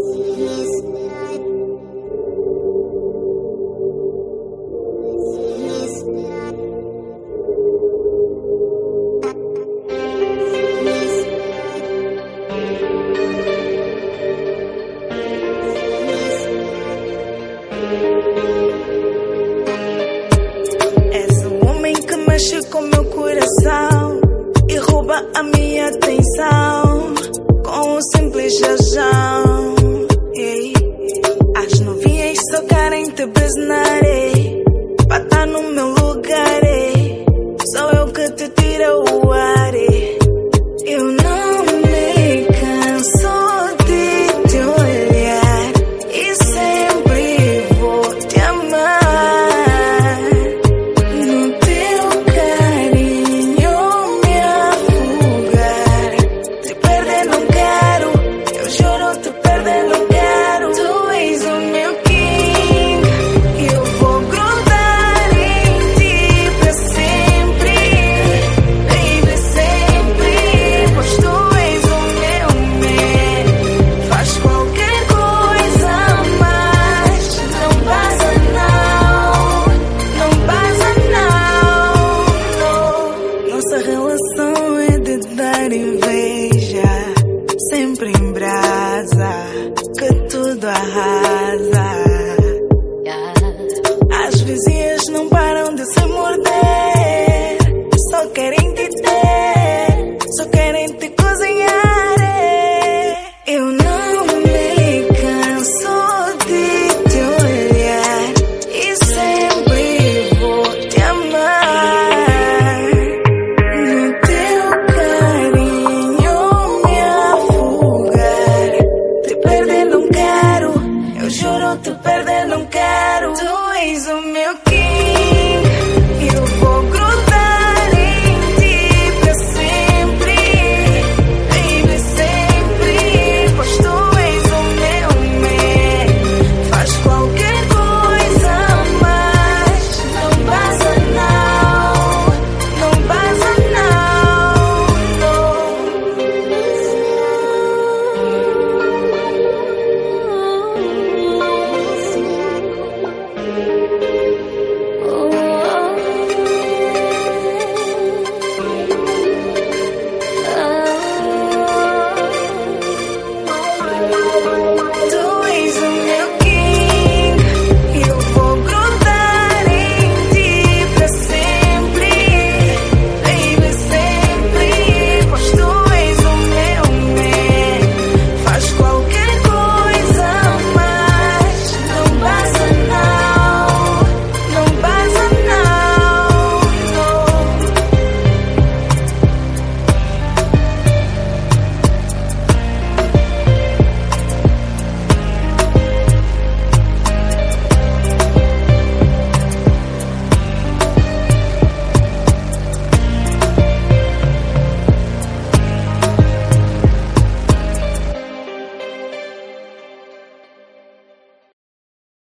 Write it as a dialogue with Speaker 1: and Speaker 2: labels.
Speaker 1: És o homem que mexe com meu coração e rouba a minha atenção com um simples jajão. As novinhas só querem te besnar, pra tá no meu lugar, sou eu que te tiro o ar. Eu não me canso de te olhar e sempre vou te amar. No teu carinho me afogar, te perder não quero, eu juro te perder não quero. Tu és o meu king, eu vou grudar em ti pra sempre, baby, sempre, pois tu és o meu man. Faz qualquer coisa, mas não passa não, não passa não. Nossa relação é de dar inveja, sempre em brasa, que tudo arrasa. As vizinhas não param de se morder, só querem te ter, só querem te cozinhar. Eu não me canso de te olhar e sempre vou te amar. No teu carinho me afogar, te perder não quero, eu juro te perder não quero. Tu és o meu king, eu vou grudar em ti pra sempre, baby, sempre, pois tu és o meu man. Faz qualquer coisa, mas não passa não, não passa não.